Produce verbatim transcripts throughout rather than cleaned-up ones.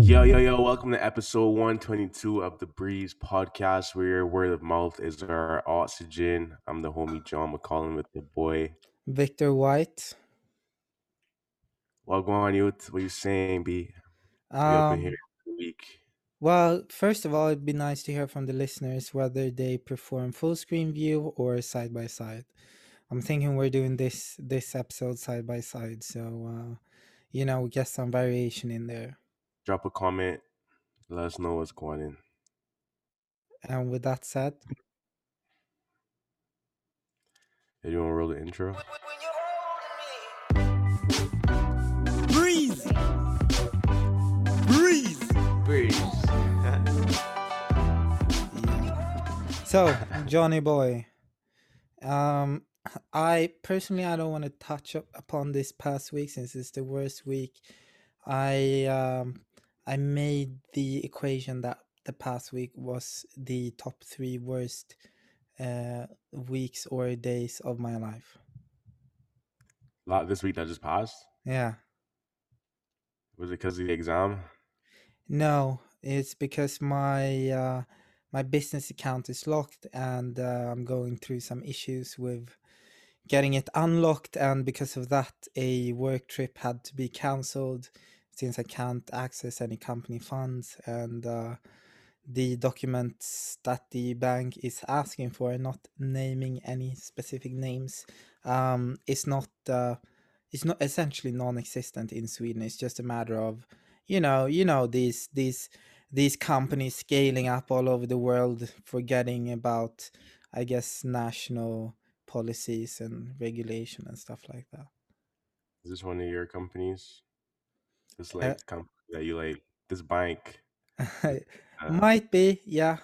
Yo, yo, yo, welcome to episode one twenty-two of the Breeze podcast, where your word of mouth is our oxygen. I'm the homie John McCollum with the boy. Victor White. What going on, you? What you saying, B? We up in here Um, every week. well, first of all, it'd be nice to hear from the listeners whether they perform full screen view or side by side. I'm thinking we're doing this this episode side by side, so uh, you know, we get some variation in there. Drop a comment. Let us know what's going on. And with that said, Hey, you want to roll the intro? Breeze, breeze. Breeze. so Johnny boy, um, I personally I don't want to touch up upon this past week since it's the worst week. I um I made the equation that the past week was the top three worst uh weeks or days of my life. Lot this week that just passed. Yeah. Was it because of the exam? No, it's because my uh my business account is locked and uh, I'm going through some issues with getting it unlocked, and because of that a work trip had to be cancelled since I can't access any company funds, and uh the documents that the bank is asking for, not naming any specific names, um, is not uh, is not essentially non-existent in Sweden. It's just a matter of, you know, you know these these these companies scaling up all over the world, forgetting about, I guess, national policies and regulation and stuff like Is this one of your companies? This that. like company that you like? This bank? Uh, Uh, might be, yeah.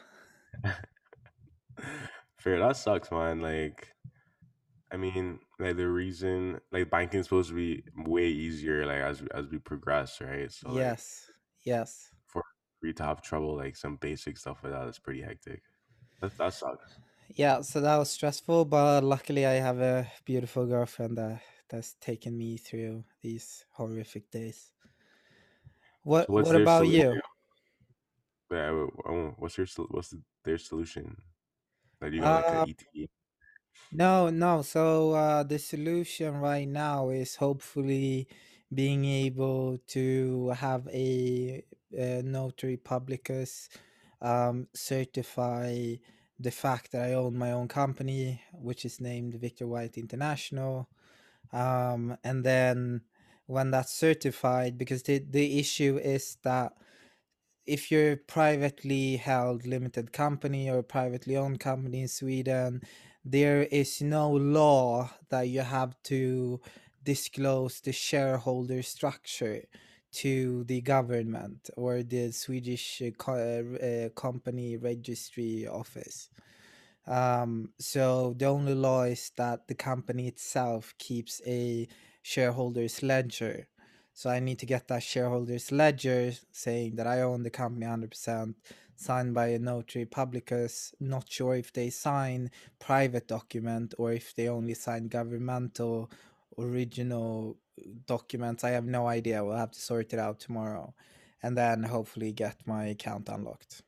fair. That sucks, man. Like. I mean, like the reason, like banking is supposed to be way easier, like as we, as we progress, right? So like Yes, yes. for for you to have trouble, like some basic stuff like that, is pretty hectic. That that sucks. Yeah, so that was stressful, but luckily I have a beautiful girlfriend that that's taken me through these horrific days. What So what's what their about solution? you? Yeah, I- I- What's your sol- what's the, their solution? Like you got like a Uh E T. no, no. So uh the solution right now is hopefully being able to have a, a notary publicus um certify the fact that I own my own company, which is named Victor White International. Um, and then when that's certified, because the, the issue is that if you're a privately held limited company or a privately owned company in Sweden, there is no law that you have to disclose the shareholder structure to the government or the Swedish uh, co- uh, uh, company registry office. Um, so the only law is that the company itself keeps a shareholders ledger. So I need to get that shareholders ledger saying that I own the company one hundred percent, signed by a notary publicus. Not sure if they sign private document or if they only sign governmental original documents. I have no idea. We'll have to sort it out tomorrow, and then hopefully get my account unlocked.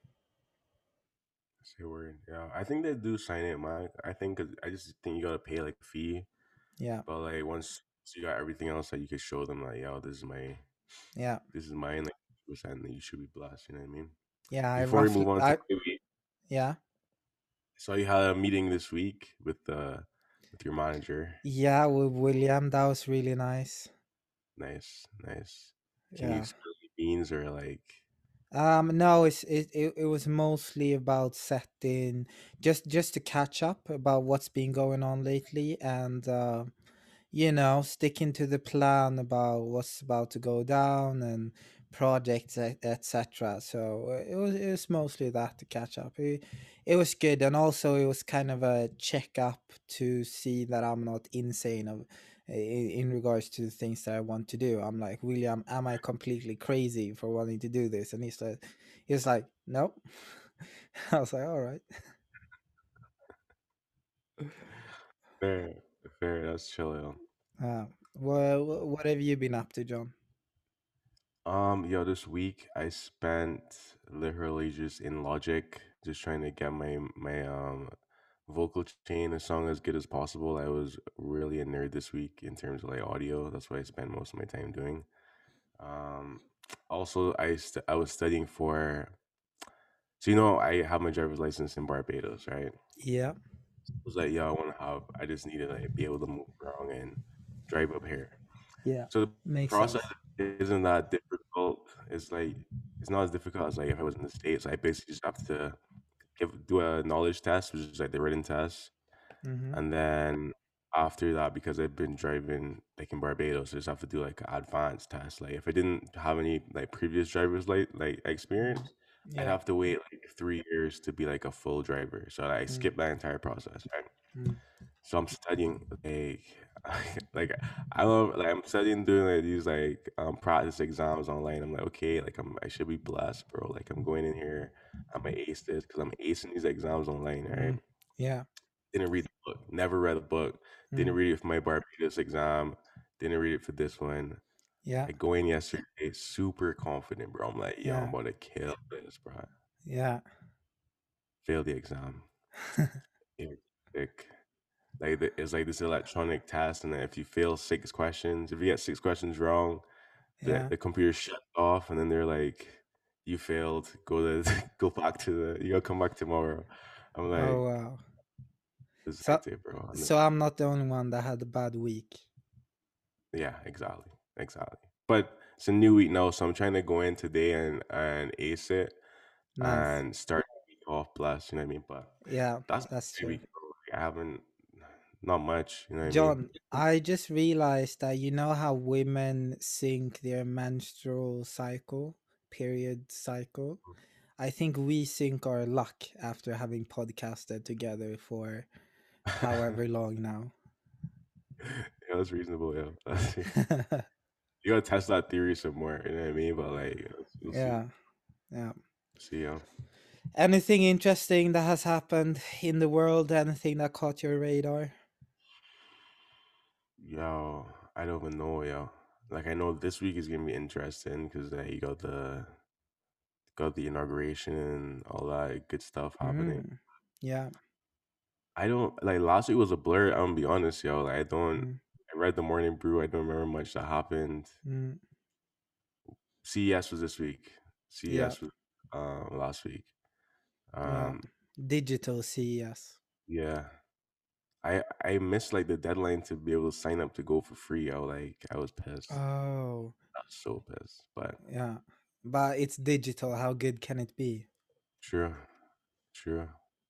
Say word. Yeah, I think they do sign it, man. I think 'cause I just think you gotta pay like a fee, Yeah, but like once you got everything else, like you could show them like, yo, this is my yeah, this is mine, like percent, and you should be blessed. You know what I mean? yeah. I Before we roughly, move on to I maybe, yeah. so you had a meeting this week with uh with your manager. Yeah, with William, that was really nice. Nice, nice. Can you Yeah. spill the beans or like Um, no, it's it, it, it was mostly about setting, just just to catch up about what's been going on lately, and uh, you know, sticking to the plan about what's about to go down and projects, et cetera. So uh, it was it was mostly that to catch up. It, it was good, and also it was kind of a checkup to see that I'm not insane of in, in regards to the things that I want to do. I'm like, William, am I completely crazy for wanting to do this? And he's like, he's like, nope. I was like, all right. fair, fair? That's chill, yo. Uh, well, what have you been up to, John? Um, yo, this week I spent literally just in Logic, just trying to get my my um vocal chain as song as good as possible. I was really a nerd this week in terms of like audio. That's what I spent most of my time doing. Um, Also, I st- I was studying for. So you know, I have my driver's license in Barbados, right? Yeah, I was like, yo, I want to have. I just need to like be able to move around and drive up here. yeah, So the makes process sense. isn't that difficult. It's like it's not as difficult as like if I was in the States. I basically just have to give do a knowledge test, which is like the written test. Mm-hmm. And then after that, because I've been driving like in Barbados, I just have to do like an advanced test. Like if I didn't have any like previous driver's like like Mm-hmm. experience, I'd Yeah. have to wait like three years to be like a full driver. So I Mm-hmm. skipped that entire process, right? So I'm studying like like I love like I'm studying doing like these like um practice exams online. I'm like, okay, like I'm I should be blessed, bro. Like I'm going in here, I'm gonna ace this because I'm acing these exams online, right? Mm-hmm. Yeah. Didn't read the book, never read the book, didn't Mm. read it for my Barbados exam, didn't read it for this one. Yeah. I go in yesterday, super confident, bro. I'm like, yo, I'm Yeah. about to kill this, bro. Yeah. Fail the exam. Yeah, like, like the, it's like this electronic test, and then if you fail six questions, if you get six questions wrong, the Yeah. the computer shuts off, and then they're like, you failed. Go to go back to the. You gotta come back tomorrow. I'm Oh like, wow. this is So hectic, bro. And then, so I'm not the only one that had a bad week. yeah, exactly, exactly. But it's a new week now, so I'm trying to go in today and and ace it Nice. and start the week off blessed. You know what I mean? But Yeah, that's that's my true. week, bro. Like, I haven't not much. You know what I mean? John, I just realized that you know how women sync their menstrual cycle, period cycle. I think we sync our luck after having podcasted together for however long now. Yeah, that's reasonable. Yeah, that's, you gotta test that theory some more. You know what I mean? But like, we'll see. Yeah, yeah. See, yeah. Anything interesting that has happened in the world? Anything that caught your radar? Yo, I don't even know, yo. Like, I know this week is gonna be interesting because uh, you got the got the inauguration and all that good stuff happening. Mm, yeah. I don't like last week was a blur. I'm gonna be honest, yo. Like, I don't. Mm, I read the Morning Brew. I don't remember much that happened. mm, C E S was this week. yeah. C E S was um last week. Yeah. Um, Digital C E S. yeah. I I missed like the deadline to be able to sign up to go for free. I was like, I was pissed. Oh, I was so pissed. But yeah. But it's digital. How good can it be? true, true.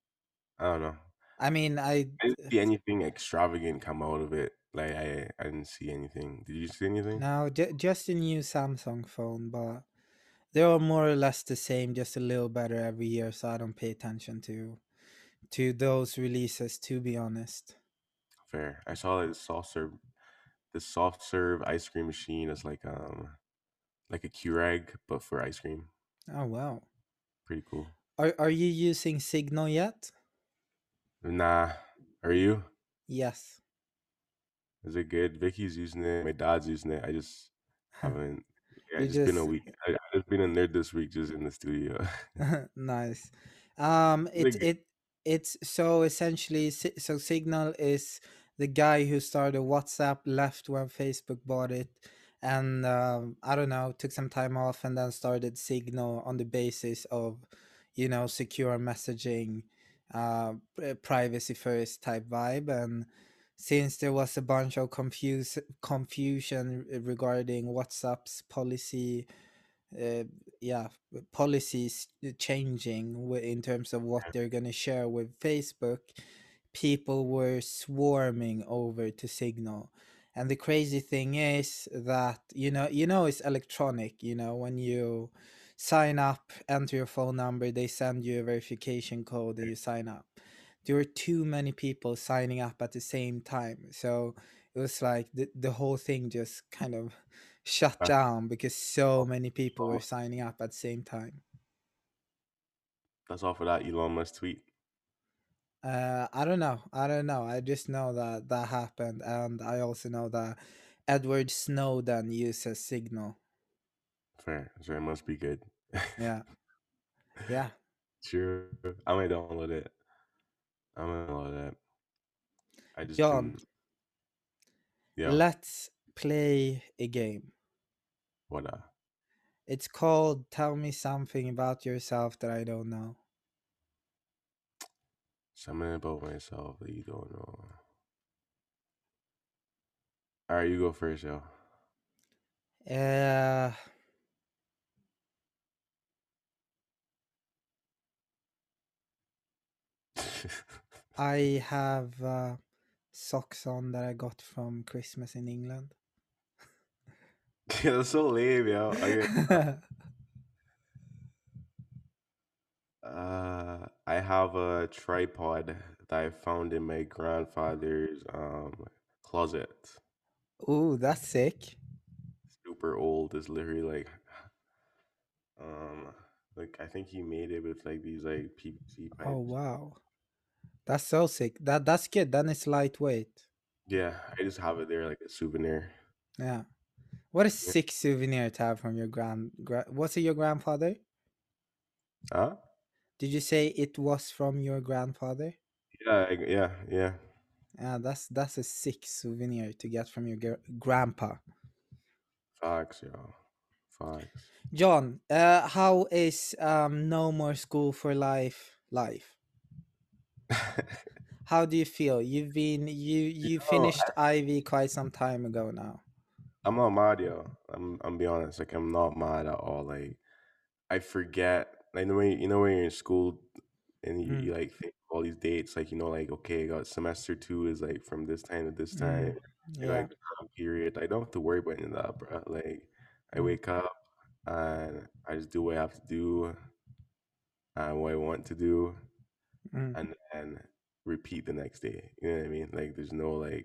I don't know. I mean, I I didn't see anything extravagant come out of it. Like I, I didn't see anything. Did you see anything? now j- just a new Samsung phone, but they're all more or less the same, just a little better every year. So I don't pay attention to to those releases, to be honest. Fair. I saw like the soft serve, the soft serve ice cream machine is like um like a Keurig but for ice cream. Oh wow. Pretty cool. Are are you using Signal yet? Nah, are you? Yes. Is it good? Vicky's using it. My dad's using it. I just haven't. Yeah, You it's just been a just week. I, I've just been a nerd this week, just in the studio. nice. Um, Is it it good? it it's so essentially Si- so Signal is the guy who started WhatsApp, left when Facebook bought it, and um, I don't know, took some time off and then started Signal on the basis of, you know, secure messaging, uh, pri- privacy first type vibe. And since there was a bunch of confuse confusion regarding WhatsApp's policy, uh, yeah, policies changing wi- in terms of what they're going to share with Facebook, people were swarming over to Signal. And the crazy thing is that, you know, you know it's electronic, you know, when you sign up, enter your phone number, they send you a verification code and you sign up. There were too many people signing up at the same time. So it was like the, the whole thing just kind of shut That's down because so off, many people were Elon- signing up at the same time. that's off of that Elon Musk tweet. Uh, I don't know. I don't know. I just know that that happened, and I also know that Edward Snowden uses Signal. Fair. So it must be good. Yeah, yeah. Sure. I might download it. I'm gonna download it. I just John, been yeah. let's play a game. What uh It's called Tell Me Something About Yourself That I Don't Know. something about myself that you don't know. All right, you go first, yo. Uh, I have uh, socks on that I got from Christmas in England. Yeah, that's so lame, yo. Okay. Uh, I have a tripod that I found in my grandfather's um closet. Ooh, that's sick. Super old. It's literally like um like I think he made it with like these like P V C Oh pipes. wow, that's so sick. That that's good. Then it's lightweight. Yeah, I just have it there like a souvenir. Yeah. What a Yeah. sick souvenir to have from your grand. Gra- was it your grandfather? Huh? Did you say it was from your grandfather? Yeah, I, yeah, yeah. Yeah, that's that's a sick souvenir to get from your gr- grandpa. Facts, yo. Facts. John, uh, how is um no more school for life life? How do you feel? You've been you you Yo, finished Ivy quite some time ago now. I'm not mad, yo. I'm I'm be honest, like I'm not mad at all. Like I forget, like the way you know when you're in school and you, Mm, you like think of all these dates, like you know, like okay, I got semester two is like from this time to this time. mm, I got yeah. exam period. I don't have to worry about any of that, bro. Like I Mm, wake up and I just do what I have to do and what I want to do, mm, and then repeat the next day. You know what I mean? Like there's no like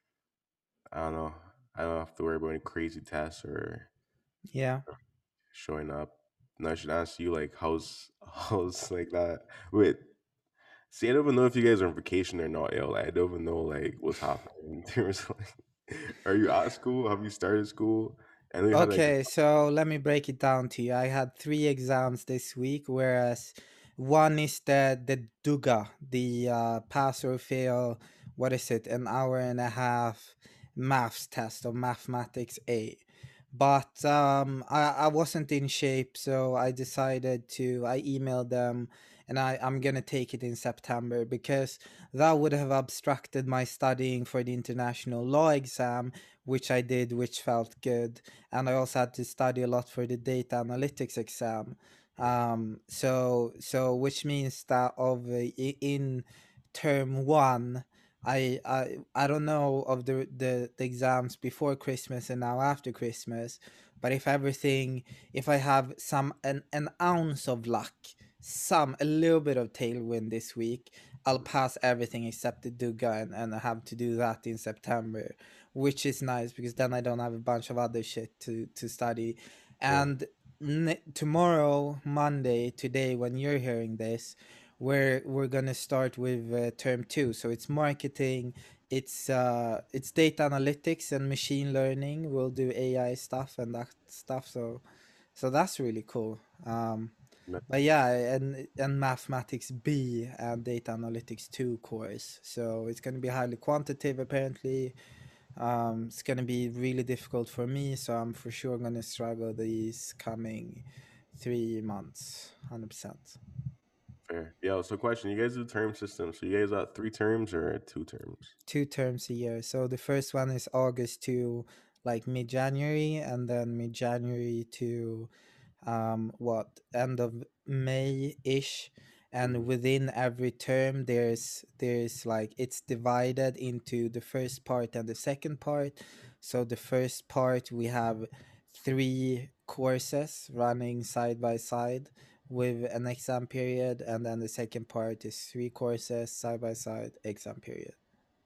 I don't know. I don't have to worry about any crazy tests or yeah. showing up. And I should ask you like how's how's like that. Wait, see, I don't even know if you guys are on vacation or not, yo. Like I don't even know like what's happening in terms of like are you at school? Have you started school? I know you had like Okay, so let me break it down to you. I had three exams this week, whereas one is the the Duga, the uh, pass or fail. What is it? An hour and a half maths test or mathematics A. But um, I I wasn't in shape, so I decided to. I emailed them, and I I'm gonna take it in September because that would have obstructed my studying for the international law exam, which I did, which felt good, and I also had to study a lot for the data analytics exam. Um, so so which means that of uh, i- in term one, I I I don't know of the, the the exams before Christmas and now after Christmas, but if everything, if I have some an an ounce of luck, some a little bit of tailwind this week, I'll pass everything except the Duga, and, and I have to do that in September, which is nice because then I don't have a bunch of other shit to to study. yeah, And n- tomorrow, Monday, today when you're hearing this, we're we're gonna start with uh, term two. So it's marketing, it's uh it's data analytics and machine learning. We'll do A I stuff and that stuff. So so that's really cool. Um, yeah, but yeah, and and mathematics B and data analytics two course. So it's gonna be highly quantitative apparently. Um, it's gonna be really difficult for me, so I'm for sure gonna struggle these coming three months, hundred percent. fair. Yeah, so question, you guys do term systems. So you guys got three terms or two terms? Two terms a year. So the first one is August to like mid January, and then mid January to um what end of May ish. And Mhm. within every term there's there's like it's divided into the first part and the second part. So the first part we have three courses running side by side with an exam period, and then the second part is three courses side by side, exam period.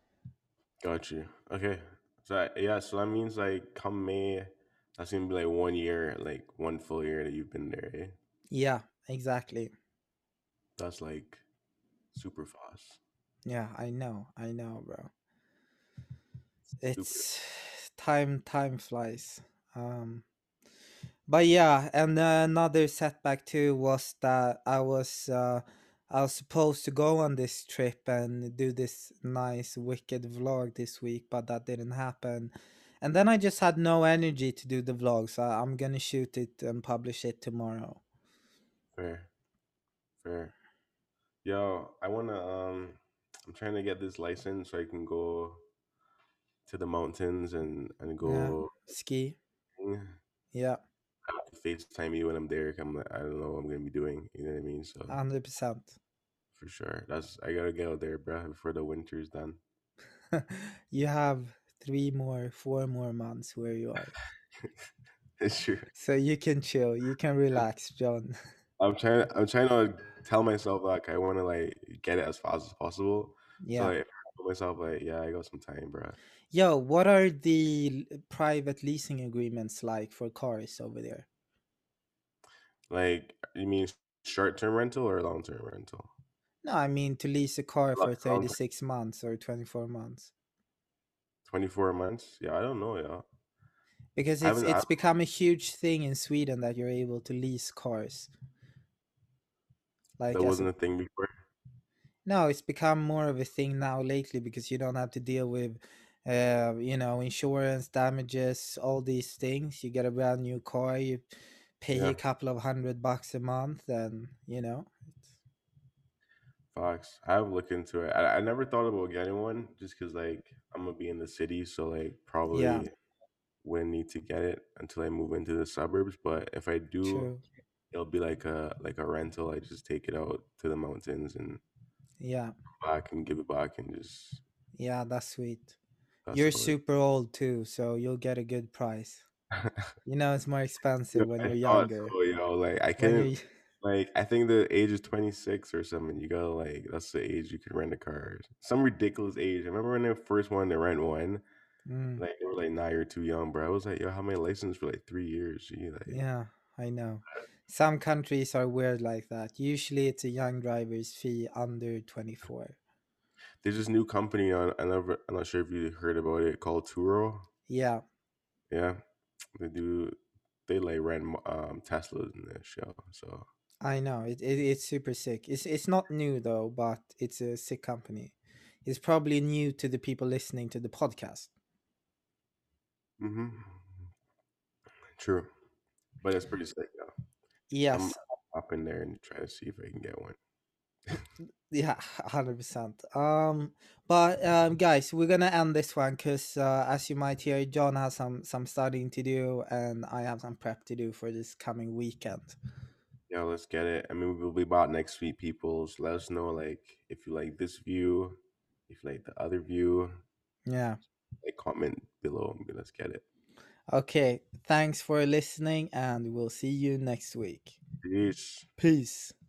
Got you. Okay. So I- yeah, so that means like come May, that's gonna be like one year, like one full year that you've been there, eh? Yeah, exactly. That's like super fast. Yeah, I know, I know, bro. Super. It's time time flies. um But yeah, and another setback too was that I was uh, I was supposed to go on this trip and do this nice wicked vlog this week, but that didn't happen. And then I just had no energy to do the vlog, so I'm gonna shoot it and publish it tomorrow. Fair, fair. Yo, I wanna um, I'm trying to get this license so I can go to the mountains and and Yeah, go. ski. I Yeah, have to FaceTime you when I'm there. 'Cause I'm like, I don't know what I'm gonna be doing. You know what I mean? So hundred percent. for sure, that's I gotta get out there, bruh, before the winter's done. You have three more, four more months where you are, It's true. so you can chill, you can relax, John. I'm trying. I'm trying to tell myself like I want to like get it as fast as possible. So Yeah. like, I tell myself like, yeah, I got some time, bruh. Yo, what are the l- private leasing agreements like for cars over there? Like, you mean short term rental or long term rental? No, I mean to lease a car Long for long term, thirty-six months or twenty-four months. twenty-four months. Yeah, I don't know. Yeah, Because I it's haven't. I, it's become a huge thing in Sweden that you're able to lease cars. Like that as a wasn't a thing before. No, it's become more of a thing now lately because you don't have to deal with uh, you know, insurance damages, all these things. You get a brand new car, you pay a Yeah, couple of hundred bucks a month and you know, it's, Fox. I have looked into it. I, I never thought about getting one just because like I'm gonna be in the city, so like yeah, probably wouldn't need to get it until I move into the suburbs. But if I do, true. it'll be like a like a rental. I just take it out to the mountains and Yeah. back and give it back and just Yeah, that's sweet. that's You're about it. super old too, so you'll get a good price. You know, it's more Yo, expensive when I you're thought younger. so, yo. Like I When couldn't you're, like I think the age is twenty-six or something. You gotta like that's the age you could rent a car. Some ridiculous age. I remember when they first wanted to rent one, mm, like they were like, nah, you're too young, bro. I was like, yo, how many license for like three years? Gee, like yeah, I know. Some countries are weird like that. Usually it's a young driver's fee under twenty-four. there's this new company on I never I'm not sure if you heard about it called Turo. Yeah, Yeah. They do they like rent um Teslas in the show. So I know. It, it it's super sick. It's it's not new though, but it's a sick company. It's probably new to the people listening to the podcast. hmm true. But it's pretty sick, yeah. I'm Yes, up in there and try to see if I can get one. yeah, one hundred percent. Um, but um, guys, we're gonna end this one because, uh, as you might hear, John has some some studying to do, and I have some prep to do for this coming weekend. Yeah, let's get it. I mean, we'll be about next week, peoples. Let us know, like, if you like this view, if you like the other view, Yeah. like, comment below. And let's get it. Okay. Thanks for listening, and we'll see you next week. Peace. Peace.